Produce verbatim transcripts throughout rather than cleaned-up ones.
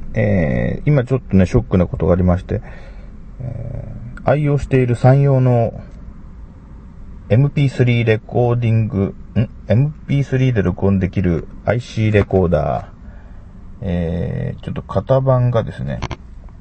えー、今ちょっとね、ショックなことがありまして、えー、愛用している山陽の エムピースリー レコーディング、ん ?エムピースリー で録音できる アイシー レコーダー、えー、ちょっと型番がですね、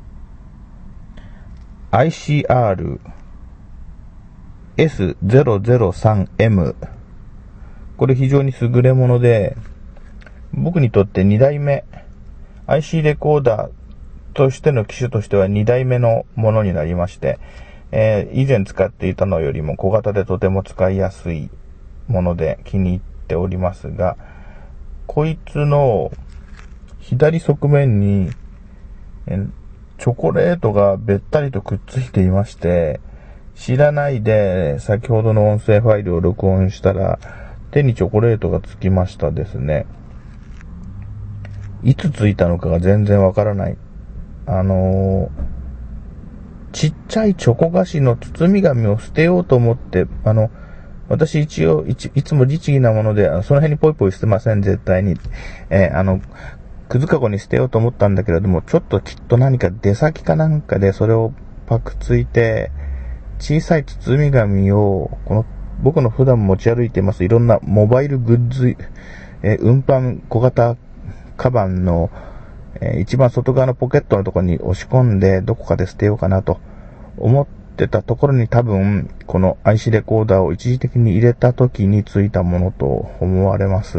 アイシーアールエスゼロゼロさんエム。これ非常に優れもので、僕にとってにだいめ、アイシー レコーダーとしての機種としてはにだいめのものになりまして、えー、以前使っていたのよりも小型でとても使いやすいもので気に入っておりますが、こいつの左側面にチョコレートがべったりとくっついていまして、知らないで先ほどの音声ファイルを録音したら手にチョコレートがつきましたですね。いつついたのかが全然わからない。あのー、ちっちゃいチョコ菓子の包み紙を捨てようと思って、あの、私一応いつ、いつも律儀なもので、その辺にポイポイ捨てません、絶対に。えー、あの、くずかごに捨てようと思ったんだけれども、ちょっときっと何か出先かなんかでそれをパクついて、小さい包み紙を、この、僕の普段持ち歩いていますいろんなモバイルグッズ、えー、運搬小型カバンの、えー、一番外側のポケットのところに押し込んで、どこかで捨てようかなと思ってたところに多分、この アイシー レコーダーを一時的に入れた時についたものと思われます。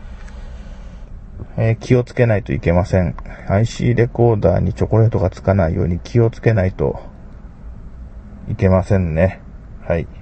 えー、気をつけないといけません。アイシー レコーダーにチョコレートがつかないように気をつけないといけませんね。はい。